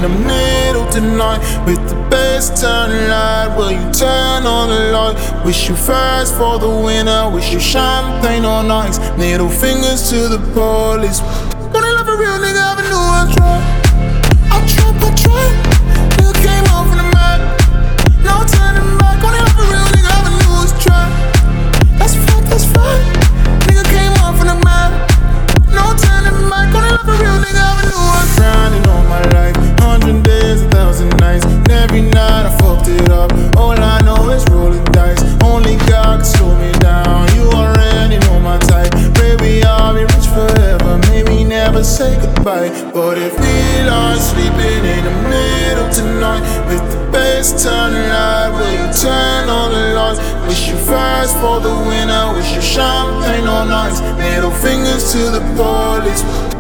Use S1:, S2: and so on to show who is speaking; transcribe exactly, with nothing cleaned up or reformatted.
S1: in the middle tonight with the best turn light. Will you turn on the light? Wish you fast for the winner. Wish you champagne on ice. Middle fingers to the police. Gonna love a real nigga, I knew I tried. I tried, I tried. Nigga came off from the map. No turning back. Gonna love a real nigga, I knew it was trap. That's fact, that's fact. Nigga came off from the map. No turning back. Gonna love a real nigga, I knew I was grinding all my life. Hundred days, a thousand nights. And every night I fucked it up. All I know is rolling dice. Only God can slow me down. You already know my type. Baby, I'll be rich forever. Maybe never say goodbye. But if we lost sleeping in the middle tonight with the best turn light, will you turn on the lights? Wish you fast for the winner. Wish you champagne on ice. Middle fingers to the police.